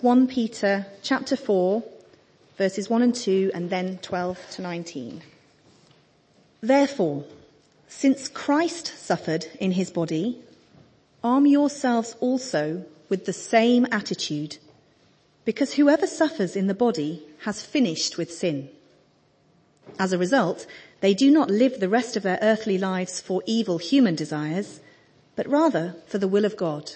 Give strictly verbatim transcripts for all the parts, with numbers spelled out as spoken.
First Peter chapter four, verses one and two, and then twelve to nineteen. Therefore, since Christ suffered in his body, arm yourselves also with the same attitude, because whoever suffers in the body has finished with sin. As a result, they do not live the rest of their earthly lives for evil human desires, but rather for the will of God.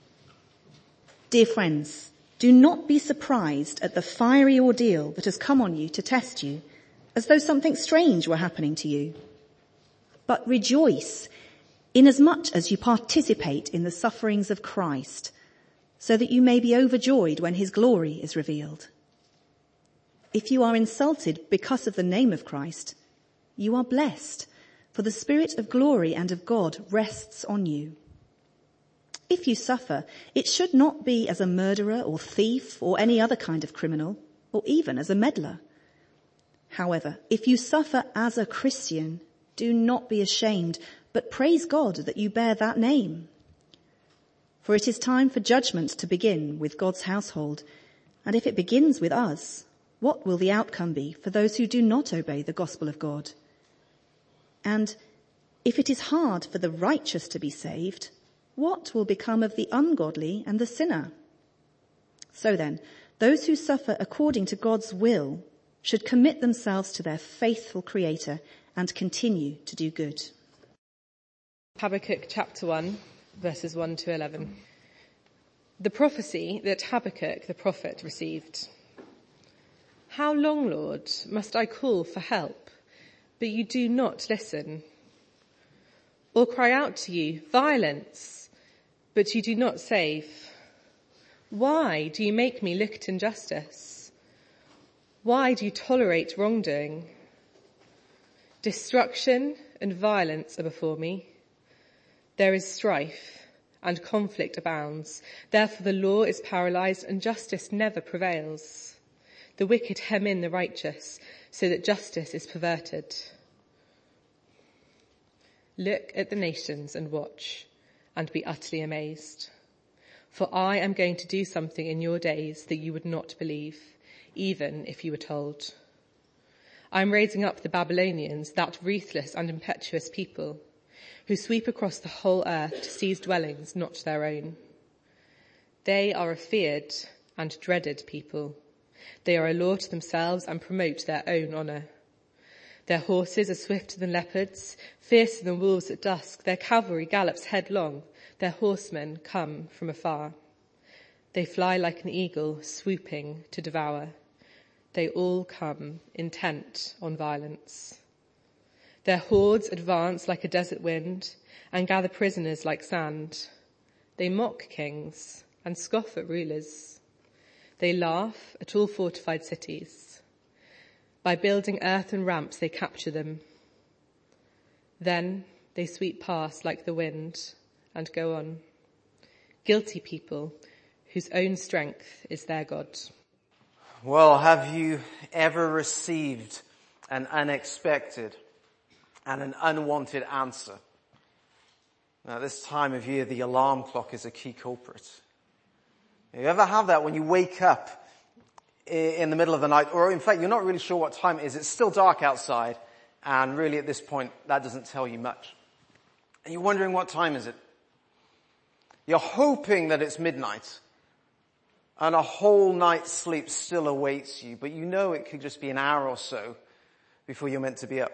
Dear friends, do not be surprised at the fiery ordeal that has come on you to test you, as though something strange were happening to you. But rejoice, inasmuch as you participate in the sufferings of Christ, so that you may be overjoyed when his glory is revealed. If you are insulted because of the name of Christ, you are blessed, for the Spirit of glory and of God rests on you. If you suffer, it should not be as a murderer or thief or any other kind of criminal, or even as a meddler. However, if you suffer as a Christian, do not be ashamed, but praise God that you bear that name. For it is time for judgment to begin with God's household, and if it begins with us, what will the outcome be for those who do not obey the gospel of God? And if it is hard for the righteous to be saved, what will become of the ungodly and the sinner? So then, those who suffer according to God's will should commit themselves to their faithful Creator and continue to do good. Habakkuk chapter one, verses one to eleven. The prophecy that Habakkuk the prophet received. How long, Lord, must I call for help, but you do not listen? Or cry out to you, violence, but you do not save? Why do you make me look at injustice? Why do you tolerate wrongdoing? Destruction and violence are before me. There is strife and conflict abounds. Therefore the law is paralyzed and justice never prevails. The wicked hem in the righteous so that justice is perverted. Look at the nations and watch and be utterly amazed. For I am going to do something in your days that you would not believe, even if you were told. I am raising up the Babylonians, that ruthless and impetuous people, who sweep across the whole earth to seize dwellings not their own. They are a feared and dreaded people. They are a law to themselves and promote their own honour. Their horses are swifter than leopards, fiercer than wolves at dusk. Their cavalry gallops headlong. Their horsemen come from afar. They fly like an eagle, swooping to devour. They all come intent on violence. Their hordes advance like a desert wind and gather prisoners like sand. They mock kings and scoff at rulers. They laugh at all fortified cities. By building earthen ramps, they capture them. Then they sweep past like the wind and go on. Guilty people whose own strength is their God. Well, have you ever received an unexpected and an unwanted answer? Now, this time of year, the alarm clock is a key culprit. You ever have that when you wake up in the middle of the night, or in fact, you're not really sure what time it is. It's still dark outside, and really at this point, that doesn't tell you much. And you're wondering, what time is it? You're hoping that it's midnight, and a whole night's sleep still awaits you, but you know it could just be an hour or so before you're meant to be up.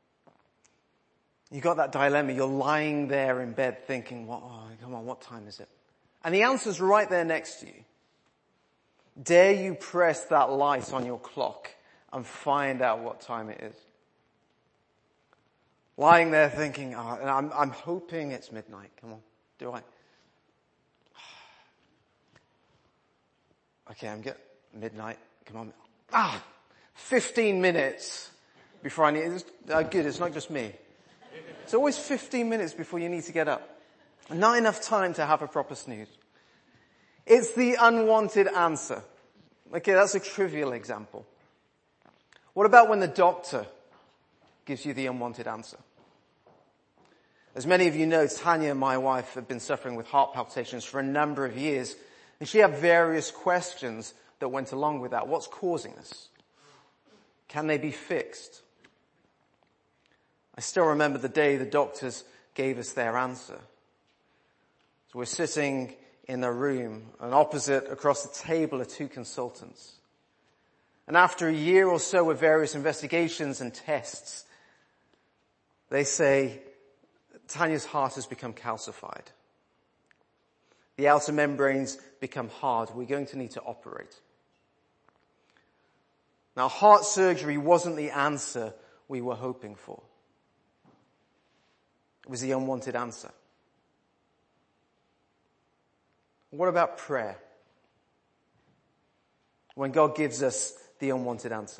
You got that dilemma. You're lying there in bed thinking, well, oh, come on, what time is it? And the answer's right there next to you. Dare you press that light on your clock and find out what time it is? Lying there thinking, oh, I'm, I'm hoping it's midnight. Come on, do I? Okay, I'm getting midnight. Come on. Ah, fifteen minutes before I need, it's, uh, good, it's not just me. It's always fifteen minutes before you need to get up. Not enough time to have a proper snooze. It's the unwanted answer. Okay, that's a trivial example. What about when the doctor gives you the unwanted answer? As many of you know, Tanya, my wife, have been suffering with heart palpitations for a number of years. And she had various questions that went along with that. What's causing this? Can they be fixed? I still remember the day the doctors gave us their answer. So we're sitting in a room, and opposite across the table are two consultants. And after a year or so of various investigations and tests, they say, Tanya's heart has become calcified. The outer membranes become hard. We're going to need to operate. Now, heart surgery wasn't the answer we were hoping for. It was the unwanted answer. What about prayer? When God gives us the unwanted answer.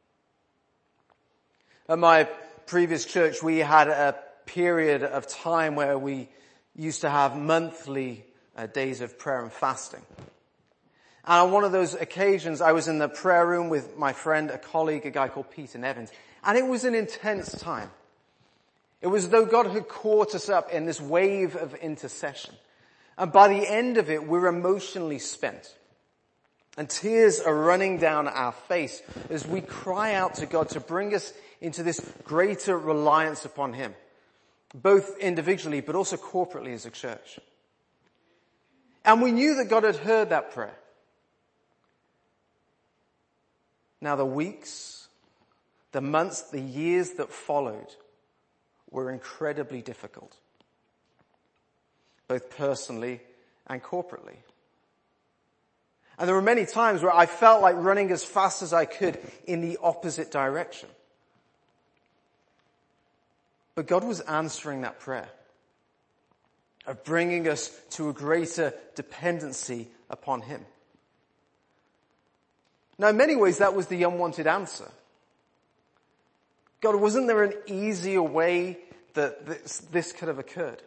At my previous church, we had a period of time where we used to have monthly uh, days of prayer and fasting. And on one of those occasions, I was in the prayer room with my friend, a colleague, a guy called Peter Nevins, and it was an intense time. It was as though God had caught us up in this wave of intercession. And by the end of it, we're emotionally spent. And tears are running down our face as we cry out to God to bring us into this greater reliance upon Him, both individually but also corporately as a church. And we knew that God had heard that prayer. Now the weeks, the months, the years that followed were incredibly difficult, both personally and corporately. And there were many times where I felt like running as fast as I could in the opposite direction. But God was answering that prayer of bringing us to a greater dependency upon Him. Now, in many ways, that was the unwanted answer. God, wasn't there an easier way that this, this could have occurred?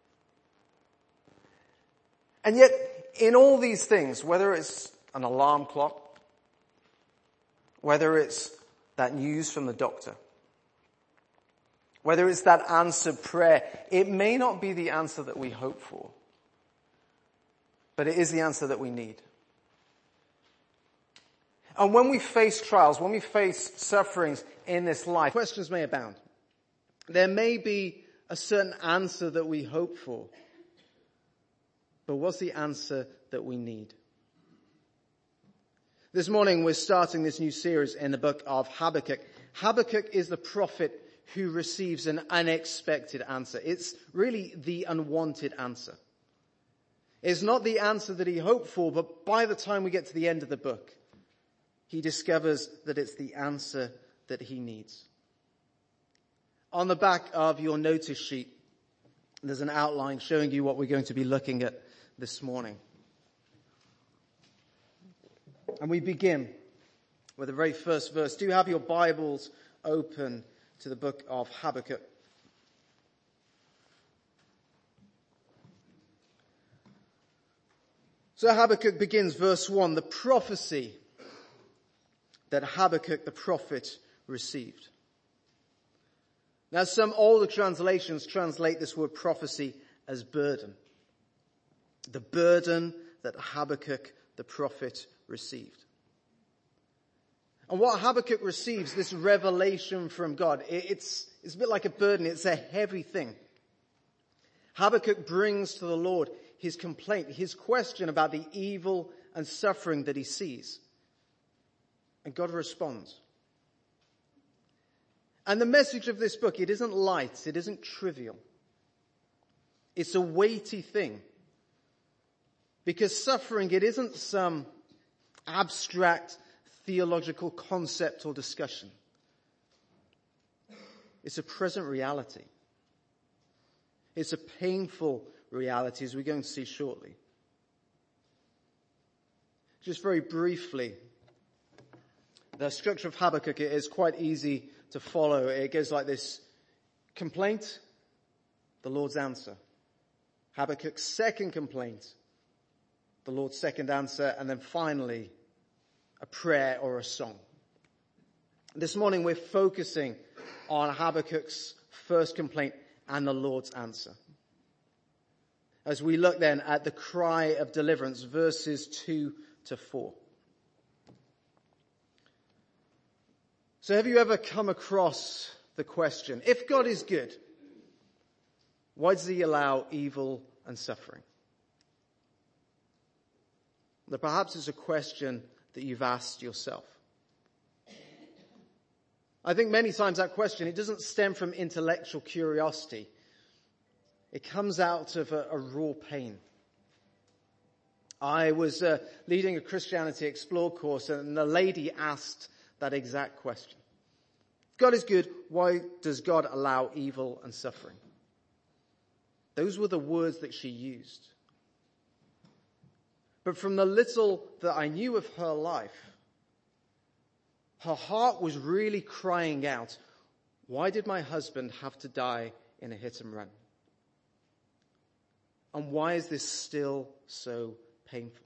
And yet, in all these things, whether it's an alarm clock, whether it's that news from the doctor, whether it's that answered prayer, it may not be the answer that we hope for, but it is the answer that we need. And when we face trials, when we face sufferings in this life, questions may abound. There may be a certain answer that we hope for, but what's the answer that we need? This morning we're starting this new series in the book of Habakkuk. Habakkuk is the prophet who receives an unexpected answer. It's really the unwanted answer. It's not the answer that he hoped for, but by the time we get to the end of the book, he discovers that it's the answer that he needs. On the back of your notice sheet, there's an outline showing you what we're going to be looking at this morning. And we begin with the very first verse. Do you have your Bibles open to the book of Habakkuk? So Habakkuk begins verse one, the prophecy that Habakkuk the prophet received. Now some older translations translate this word prophecy as burden. The burden that Habakkuk the prophet received. And what Habakkuk receives, this revelation from God, it's, it's a bit like a burden. It's a heavy thing. Habakkuk brings to the Lord his complaint, his question about the evil and suffering that he sees. And God responds. And the message of this book, it isn't light, it isn't trivial. It's a weighty thing. Because suffering, it isn't some abstract theological concept or discussion. It's a present reality. It's a painful reality, as we're going to see shortly. Just very briefly, the structure of Habakkuk is quite easy to follow. It goes like this: complaint, the Lord's answer. Habakkuk's second complaint, the Lord's second answer, and then finally, a prayer or a song. This morning we're focusing on Habakkuk's first complaint and the Lord's answer. as we look then at the cry of deliverance, verses two to four. So have you ever come across the question, if God is good, why does he allow evil and suffering? Now, perhaps it's a question that you've asked yourself. I think many times that question, it doesn't stem from intellectual curiosity. It comes out of a, a raw pain. I was uh, leading a Christianity Explore course, and the lady asked that exact question. If God is good, why does God allow evil and suffering? Those were the words that she used. But from the little that I knew of her life, her heart was really crying out, why did my husband have to die in a hit and run? And why is this still so painful?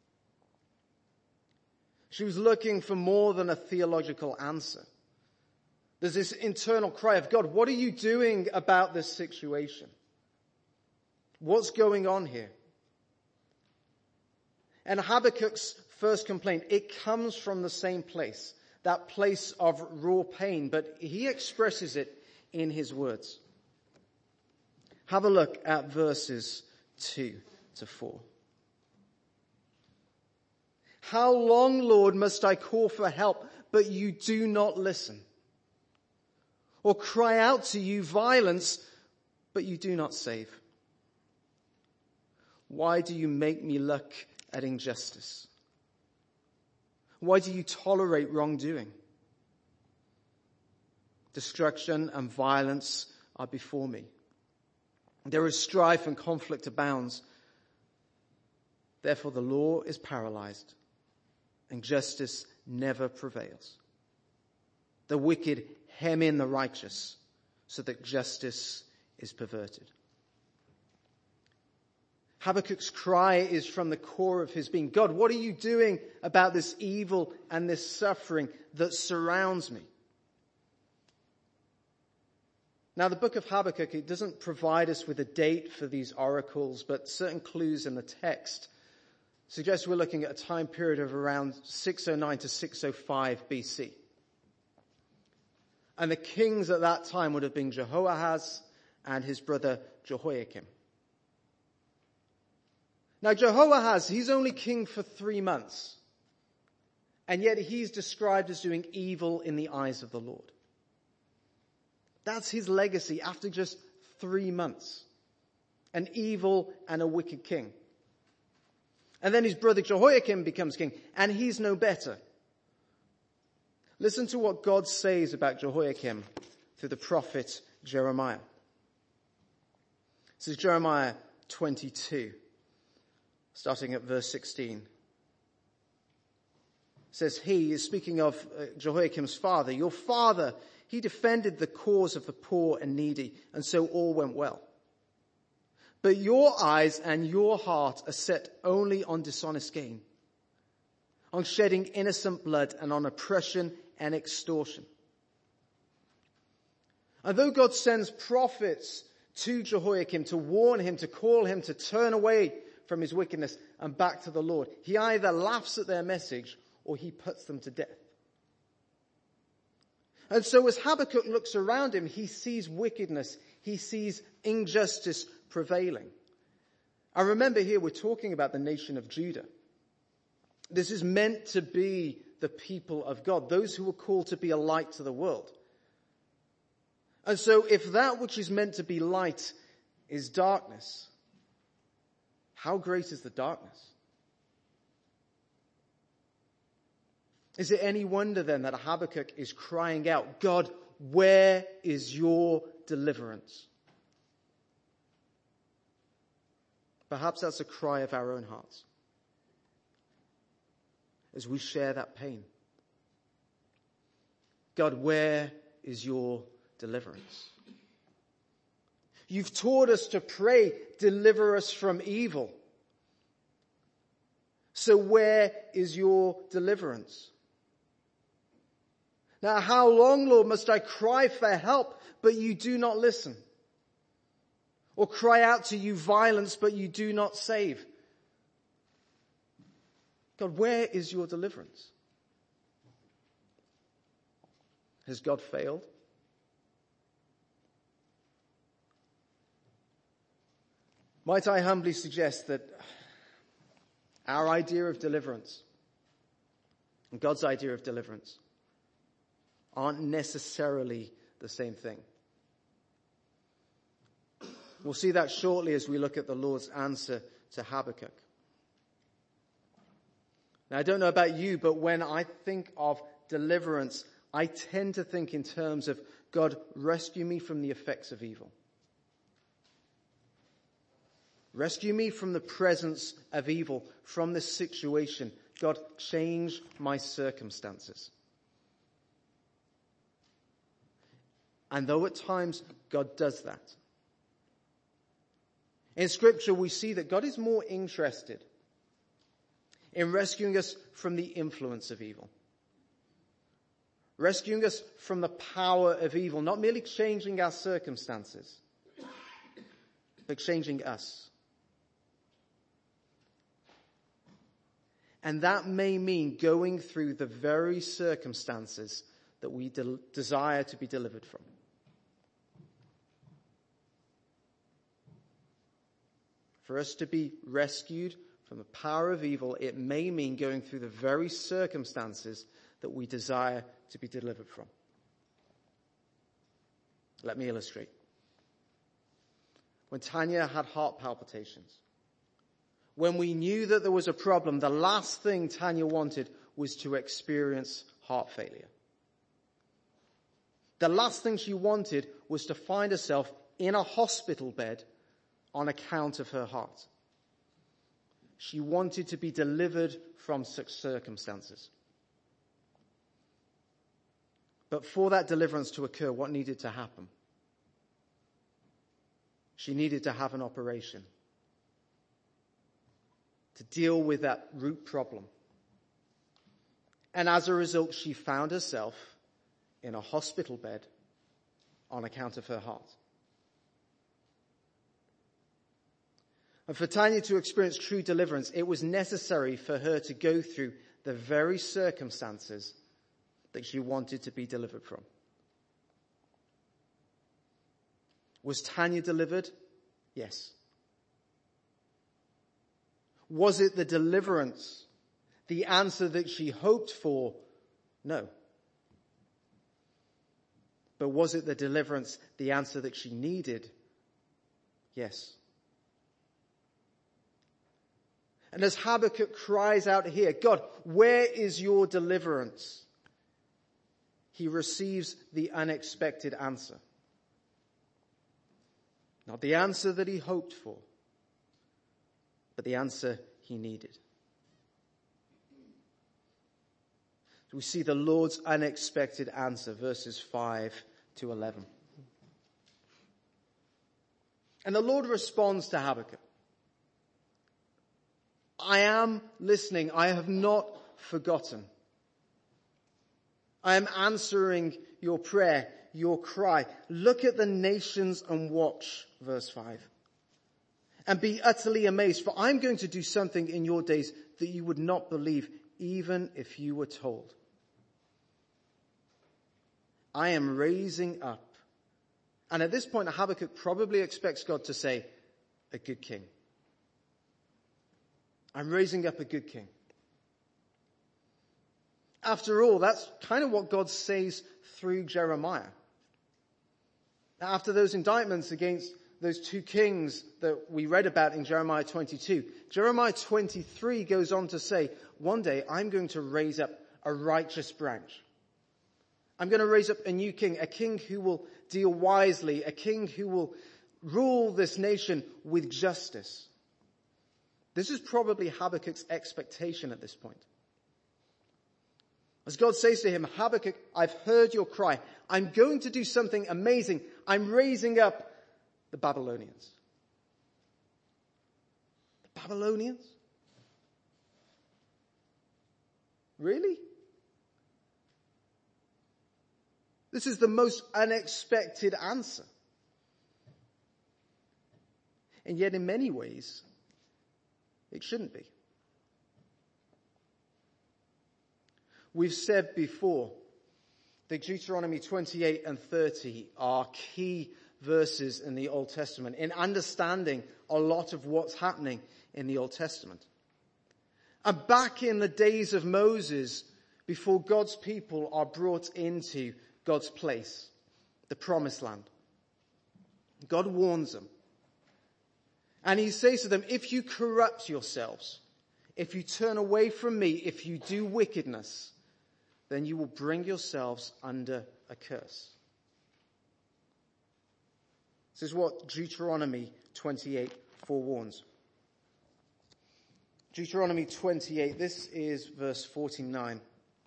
She was looking for more than a theological answer. There's this internal cry of, God, what are you doing about this situation? What's going on here? And Habakkuk's first complaint, it comes from the same place, that place of raw pain, but he expresses it in his words. Have a look at verses two to four. How long, Lord, must I call for help, but you do not listen? Or cry out to you violence, but you do not save? Why do you make me look at injustice? Why do you tolerate wrongdoing? Destruction and violence are before me. There is strife and conflict abounds. Therefore the law is paralyzed, and justice never prevails. The wicked hem in the righteous, so that justice is perverted. Habakkuk's cry is from the core of his being. God, what are you doing about this evil and this suffering that surrounds me? Now, the book of Habakkuk, it doesn't provide us with a date for these oracles, but certain clues in the text suggest we're looking at a time period of around six oh nine to six oh five B C. And the kings at that time would have been Jehoahaz and his brother Jehoiakim. Now, Jehoahaz, he's only king for three months. And yet he's described as doing evil in the eyes of the Lord. That's his legacy after just three months. An evil and a wicked king. And then his brother Jehoiakim becomes king, and he's no better. Listen to what God says about Jehoiakim through the prophet Jeremiah. This is Jeremiah twenty-two. Starting at verse sixteen. It says, he is speaking of uh, Jehoiakim's father. Your father, he defended the cause of the poor and needy, and so all went well. But your eyes and your heart are set only on dishonest gain, on shedding innocent blood, and on oppression and extortion. And though God sends prophets to Jehoiakim to warn him, to call him to turn away from his wickedness and back to the Lord, he either laughs at their message or he puts them to death. And so as Habakkuk looks around him, he sees wickedness, he sees injustice prevailing. And remember here, we're talking about the nation of Judah. This is meant to be the people of God, those who are called to be a light to the world. And so if that which is meant to be light is darkness, how great is the darkness? Is it any wonder then that Habakkuk is crying out, God, where is your deliverance? Perhaps that's a cry of our own hearts as we share that pain. God, where is your deliverance? You've taught us to pray, deliver us from evil. So where is your deliverance? Now, how long, Lord, must I cry for help, but you do not listen? Or cry out to you violence, but you do not save. God, where is your deliverance? Has God failed? Might I humbly suggest that our idea of deliverance and God's idea of deliverance aren't necessarily the same thing. We'll see that shortly as we look at the Lord's answer to Habakkuk. Now, I don't know about you, but when I think of deliverance, I tend to think in terms of, God, rescue me from the effects of evil. Rescue me from the presence of evil, from this situation. God, change my circumstances. And though at times God does that, in Scripture we see that God is more interested in rescuing us from the influence of evil. Rescuing us from the power of evil, not merely changing our circumstances, but changing us. And that may mean going through the very circumstances that we de- desire to be delivered from. For us to be rescued from the power of evil, it may mean going through the very circumstances that we desire to be delivered from. Let me illustrate. When Tanya had heart palpitations, when we knew that there was a problem, the last thing Tanya wanted was to experience heart failure. The last thing she wanted was to find herself in a hospital bed on account of her heart. She wanted to be delivered from such circumstances. But for that deliverance to occur, what needed to happen? She needed to have an operation to deal with that root problem. And as a result, she found herself in a hospital bed on account of her heart. And for Tanya to experience true deliverance, it was necessary for her to go through the very circumstances that she wanted to be delivered from. Was Tanya delivered? Yes. Was it the deliverance, the answer that she hoped for? No. But was it the deliverance, the answer that she needed? Yes. And as Habakkuk cries out here, God, where is your deliverance? He receives the unexpected answer. Not the answer that he hoped for, but the answer he needed. So we see the Lord's unexpected answer, verses five to eleven. And the Lord responds to Habakkuk. I am listening. I have not forgotten. I am answering your prayer, your cry. Look at the nations and watch, verse five. And be utterly amazed, for I'm going to do something in your days that you would not believe, even if you were told. I am raising up. And at this point, Habakkuk probably expects God to say, a good king. I'm raising up a good king. After all, that's kind of what God says through Jeremiah. After those indictments against those two kings that we read about in Jeremiah twenty-two, Jeremiah twenty-three goes on to say, one day I'm going to raise up a righteous branch. I'm going to raise up a new king, a king who will deal wisely, a king who will rule this nation with justice. This is probably Habakkuk's expectation at this point. As God says to him, Habakkuk, I've heard your cry. I'm going to do something amazing. I'm raising up the Babylonians. The Babylonians? Really? This is the most unexpected answer. And yet in many ways, it shouldn't be. We've said before that Deuteronomy twenty-eight and thirty are key verses in the Old Testament in understanding a lot of what's happening in the Old Testament. And back in the days of Moses, before God's people are brought into God's place, the promised land, God warns them. And he says to them, if you corrupt yourselves, if you turn away from me, if you do wickedness, then you will bring yourselves under a curse. This is what Deuteronomy twenty-eight forewarns. Deuteronomy twenty-eight, this is verse forty-nine.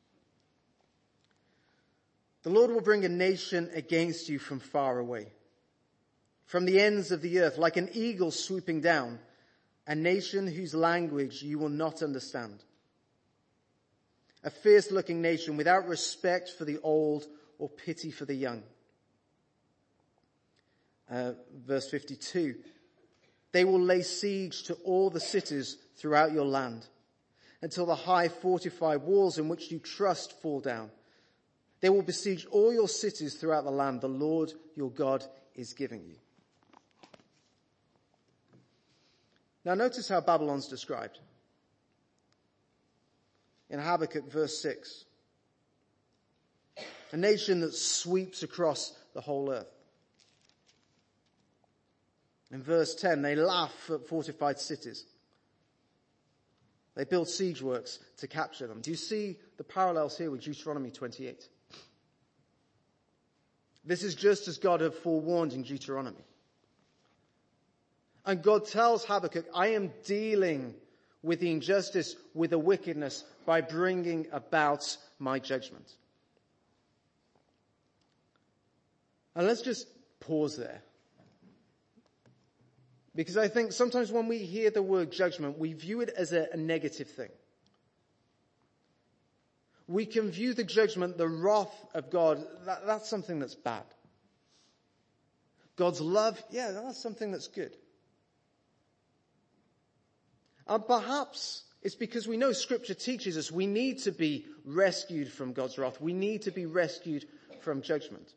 The Lord will bring a nation against you from far away, from the ends of the earth, like an eagle swooping down, a nation whose language you will not understand. A fierce-looking nation without respect for the old or pity for the young. Uh, verse fifty-two. They will lay siege to all the cities throughout your land until the high fortified walls in which you trust fall down. They will besiege all your cities throughout the land the Lord your God is giving you. Now notice how Babylon's described. In Habakkuk verse six. A nation that sweeps across the whole earth. In verse ten, they laugh at fortified cities. They build siege works to capture them. Do you see the parallels here with Deuteronomy twenty-eight? This is just as God had forewarned in Deuteronomy. And God tells Habakkuk, I am dealing with the injustice, with the wickedness, by bringing about my judgment. And let's just pause there. Because I think sometimes when we hear the word judgment, we view it as a, a negative thing. We can view the judgment, the wrath of God, that, that's something that's bad. God's love, yeah, that's something that's good. And perhaps it's because we know Scripture teaches us we need to be rescued from God's wrath. We need to be rescued from judgment.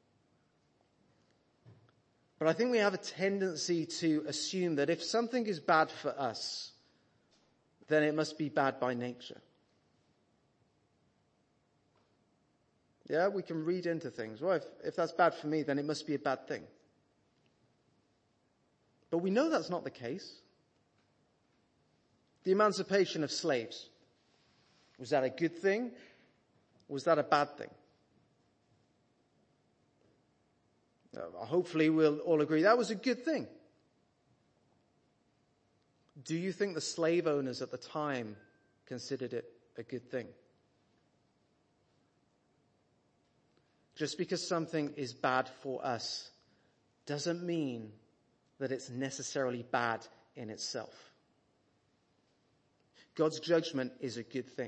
But I think we have a tendency to assume that if something is bad for us, then it must be bad by nature. Yeah, we can read into things. Well, if, if that's bad for me, then it must be a bad thing. But we know that's not the case. The emancipation of slaves, was that a good thing? Or was that a bad thing? Uh, hopefully we'll all agree that was a good thing. Do you think the slave owners at the time considered it a good thing? Just because something is bad for us doesn't mean that it's necessarily bad in itself. God's judgment is a good thing.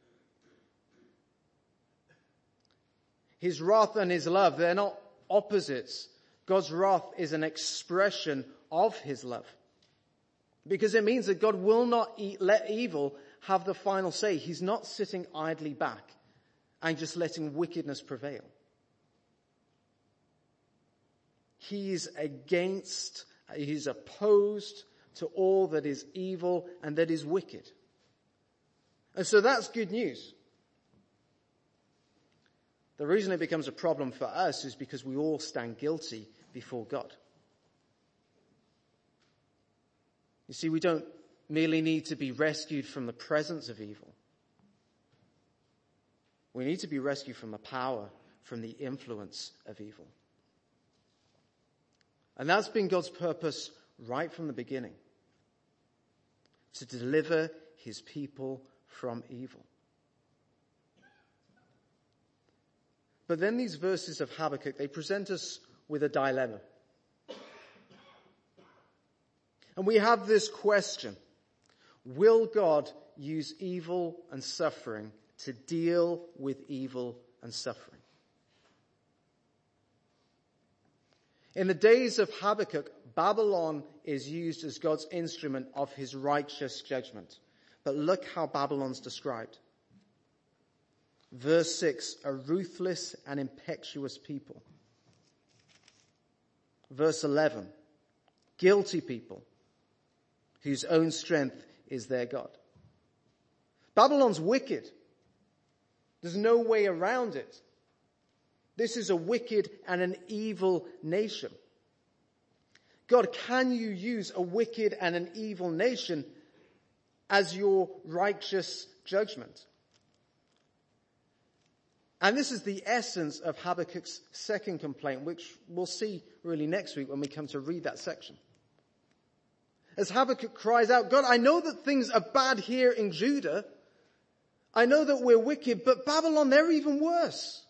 His wrath and his love, they're not opposites. God's wrath is an expression of his love. Because it means that God will not eat, let evil have the final say. He's not sitting idly back and just letting wickedness prevail. He's against, he's opposed to all that is evil and that is wicked. And so that's good news. The reason it becomes a problem for us is because we all stand guilty before God. You see, we don't merely need to be rescued from the presence of evil. We need to be rescued from the power, from the influence of evil. And that's been God's purpose right from the beginning. To deliver his people from evil. But then these verses of Habakkuk, they present us with a dilemma. And we have this question. Will God use evil and suffering to deal with evil and suffering? In the days of Habakkuk, Babylon is used as God's instrument of his righteous judgment. But look how Babylon's described. Verse six, a ruthless and impetuous people. Verse eleven, guilty people whose own strength is their God. Babylon's wicked. There's no way around it. This is a wicked and an evil nation. God, can you use a wicked and an evil nation as your righteous judgment? And this is the essence of Habakkuk's second complaint, which we'll see really next week when we come to read that section. As Habakkuk cries out, God, I know that things are bad here in Judah. I know that we're wicked, but Babylon, they're even worse.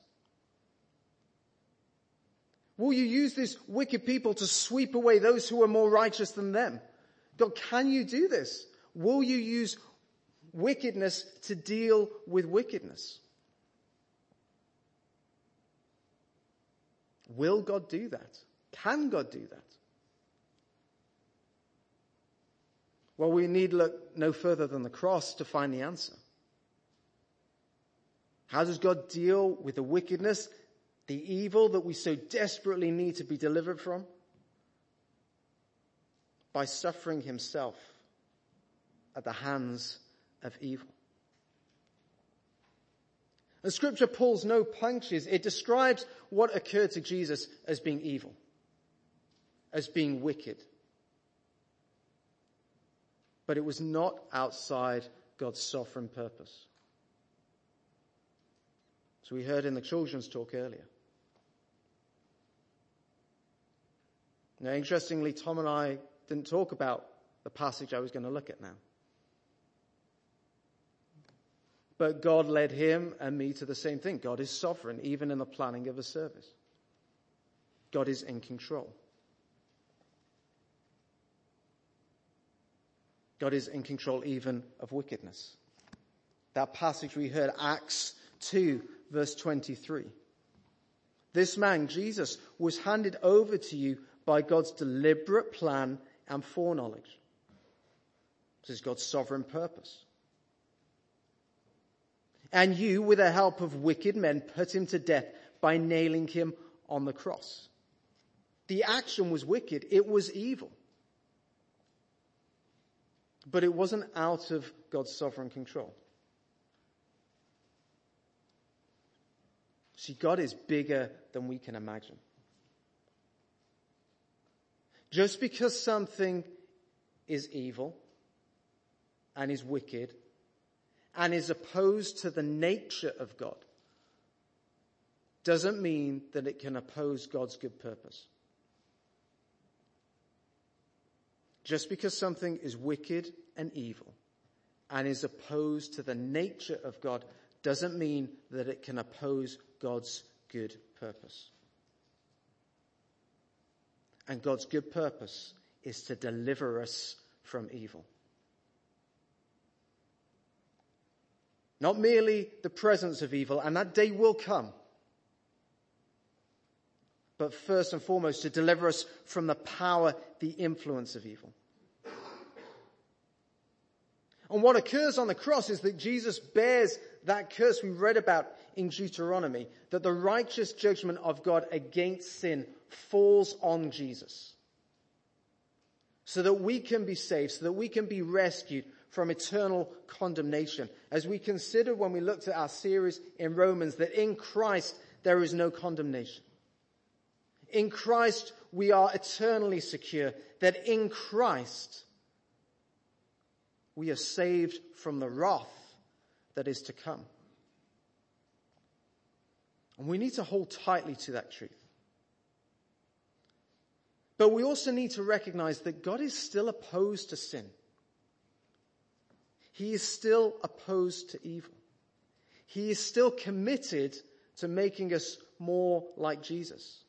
Will you use this wicked people to sweep away those who are more righteous than them? God, can you do this? Will you use wickedness to deal with wickedness? Will God do that? Can God do that? Well, we need look no further than the cross to find the answer. How does God deal with the wickedness, the evil that we so desperately need to be delivered from? By suffering himself at the hands of evil. The scripture pulls no punches. It describes what occurred to Jesus as being evil, as being wicked. But it was not outside God's sovereign purpose. So we heard in the children's talk earlier. Now, interestingly, Tom and I didn't talk about the passage I was going to look at now. But God led him and me to the same thing. God is sovereign, even in the planning of a service. God is in control. God is in control even of wickedness. That passage we heard, Acts two, verse twenty-three. This man, Jesus, was handed over to you by God's deliberate plan and foreknowledge. This is God's sovereign purpose. And you, with the help of wicked men, put him to death by nailing him on the cross. The action was wicked. It was evil. But it wasn't out of God's sovereign control. See, God is bigger than we can imagine. Just because something is evil and is wicked and is opposed to the nature of God doesn't mean that it can oppose God's good purpose. Just because something is wicked and evil and is opposed to the nature of God doesn't mean that it can oppose God's good purpose. And God's good purpose is to deliver us from evil. Not merely the presence of evil, and that day will come, but first and foremost to deliver us from the power, the influence of evil. And what occurs on the cross is that Jesus bears that curse we read about in Deuteronomy, that the righteous judgment of God against sin falls on Jesus, so that we can be saved, so that we can be rescued from eternal condemnation. As we considered when we looked at our series in Romans, that in Christ there is no condemnation. In Christ we are eternally secure, that in Christ we are saved from the wrath that is to come. And we need to hold tightly to that truth. But we also need to recognize that God is still opposed to sin. He is still opposed to evil. He is still committed to making us more like Jesus.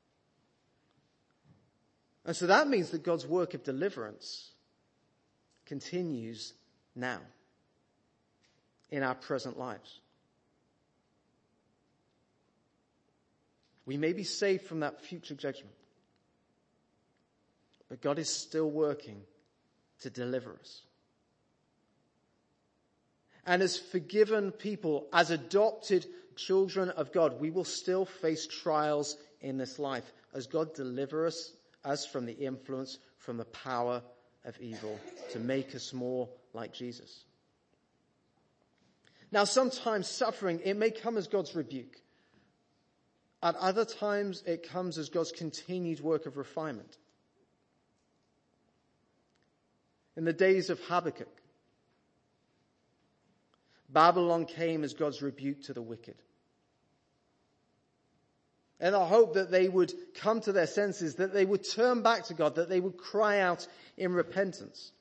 And so that means that God's work of deliverance continues now in our present lives. We may be saved from that future judgment, But God is still working to deliver us. And as forgiven people, as adopted children of God, we will still face trials in this life as God delivers us, us from the influence, from the power of evil, to make us more like Jesus. Now, sometimes suffering, it may come as God's rebuke. At other times, it comes as God's continued work of refinement. In the days of Habakkuk, Babylon came as God's rebuke to the wicked. And I hope that they would come to their senses, that they would turn back to God, that they would cry out in repentance.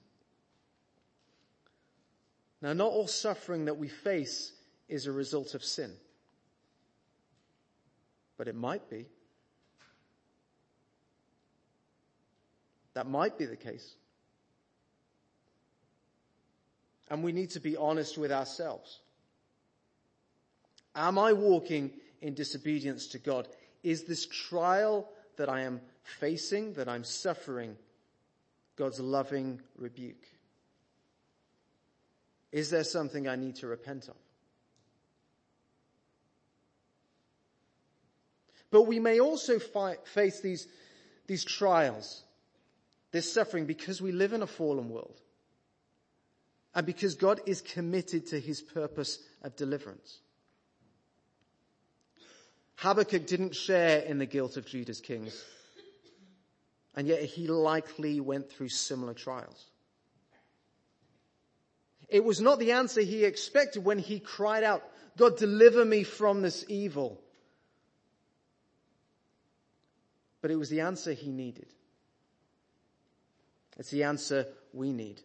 Now, not all suffering that we face is a result of sin. But it might be. That might be the case. And we need to be honest with ourselves. Am I walking in disobedience to God? Is this trial that I am facing, that I'm suffering, God's loving rebuke? Is there something I need to repent of? But we may also fi- face these, these trials, this suffering, because we live in a fallen world. And because God is committed to his purpose of deliverance. Habakkuk didn't share in the guilt of Judah's kings. And yet he likely went through similar trials. It was not the answer he expected when he cried out, God, deliver me from this evil. But it was the answer he needed. It's the answer we need.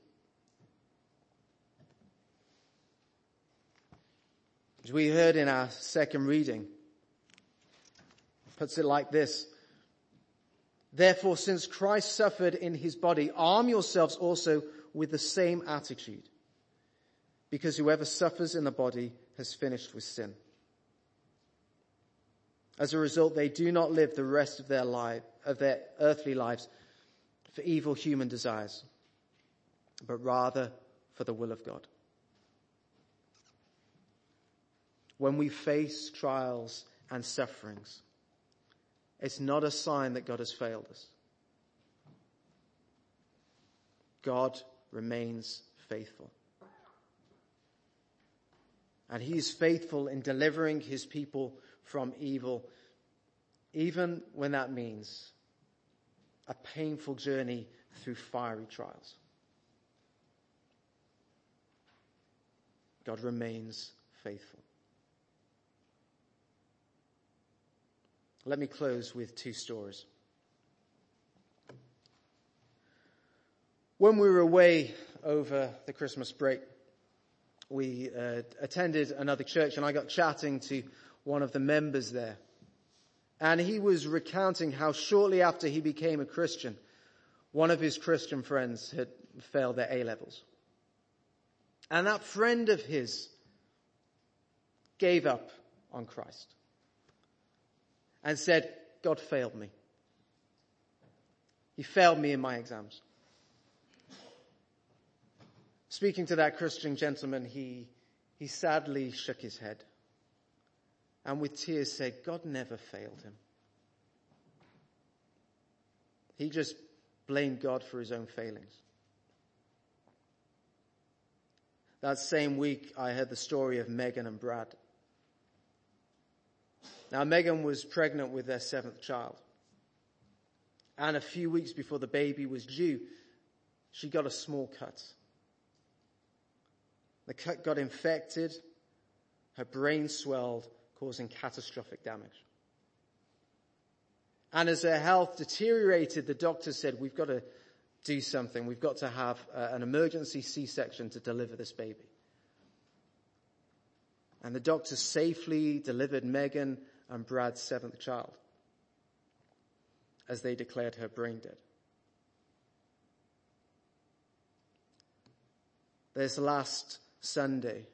As we heard in our second reading, puts it like this. Therefore, since Christ suffered in his body, arm yourselves also with the same attitude. Because whoever suffers in the body has finished with sin. As a result, they do not live the rest of their life, of their earthly lives for evil human desires, but rather for the will of God. When we face trials and sufferings, it's not a sign that God has failed us. God remains faithful. And he is faithful in delivering his people from evil, even when that means a painful journey through fiery trials. God remains faithful. Let me close with two stories. When we were away over the Christmas break, we uh, attended another church, and I got chatting to one of the members there. And he was recounting how shortly after he became a Christian, one of his Christian friends had failed their A-levels. And that friend of his gave up on Christ and said, God failed me. He failed me in my exams. Speaking to that Christian gentleman, he, he sadly shook his head and with tears said, God never failed him. He just blamed God for his own failings. That same week, I heard the story of Megan and Brad. Now, Megan was pregnant with their seventh child. And a few weeks before the baby was due, she got a small cut. The cut got infected, her brain swelled, causing catastrophic damage. And as her health deteriorated, the doctor said, we've got to do something. We've got to have uh, an emergency C-section to deliver this baby. And the doctor safely delivered Megan and Brad's seventh child as they declared her brain dead. This last Sunday,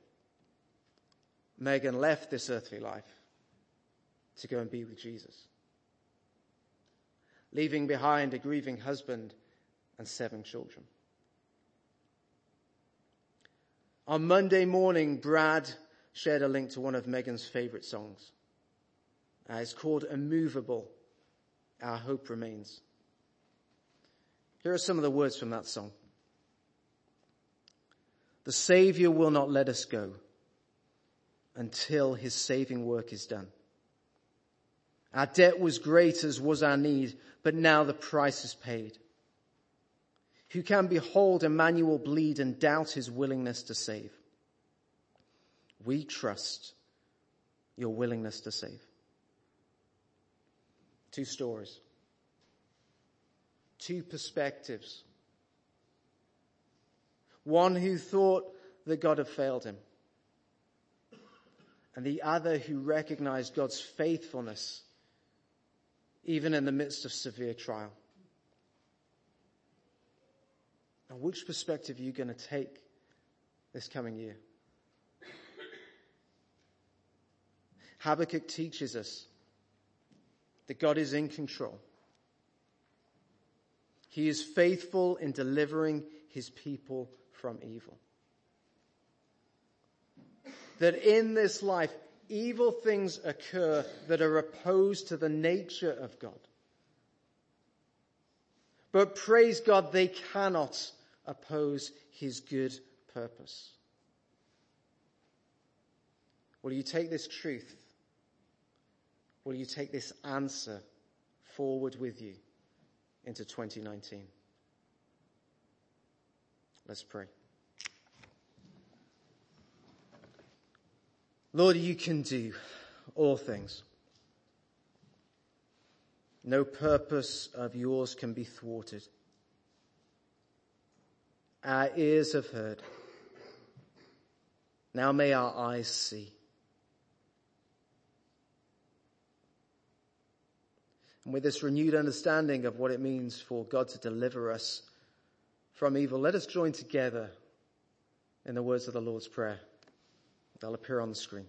Megan left this earthly life to go and be with Jesus, leaving behind a grieving husband and seven children. On Monday morning, Brad shared a link to one of Megan's favorite songs. Uh, it's called Immovable, Our Hope Remains. Here are some of the words from that song. The Savior will not let us go until his saving work is done. Our debt was great as was our need, but now the price is paid. Who can behold Emmanuel bleed and doubt his willingness to save? We trust your willingness to save. Two stories. Two perspectives. One who thought that God had failed him, and the other who recognized God's faithfulness even in the midst of severe trial. Now, which perspective are you going to take this coming year? Habakkuk teaches us that God is in control. He is faithful in delivering his people from evil. That in this life, evil things occur that are opposed to the nature of God. But praise God, they cannot oppose his good purpose. Will you take this truth? Will you take this answer forward with you into twenty nineteen? Let's pray. Lord, you can do all things. No purpose of yours can be thwarted. Our ears have heard. Now may our eyes see. And with this renewed understanding of what it means for God to deliver us from evil, let us join together in the words of the Lord's Prayer. They'll appear on the screen.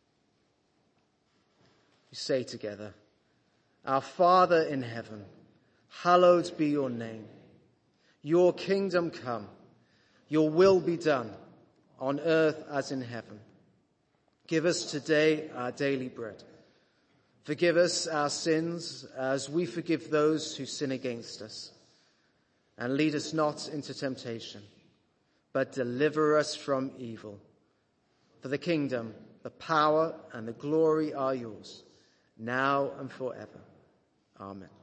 You say together, Our Father in heaven, hallowed be your name. Your kingdom come, your will be done on earth as in heaven. Give us today our daily bread. Forgive us our sins as we forgive those who sin against us. And lead us not into temptation, but deliver us from evil. For the kingdom, the power, and the glory are yours, now and forever. Amen.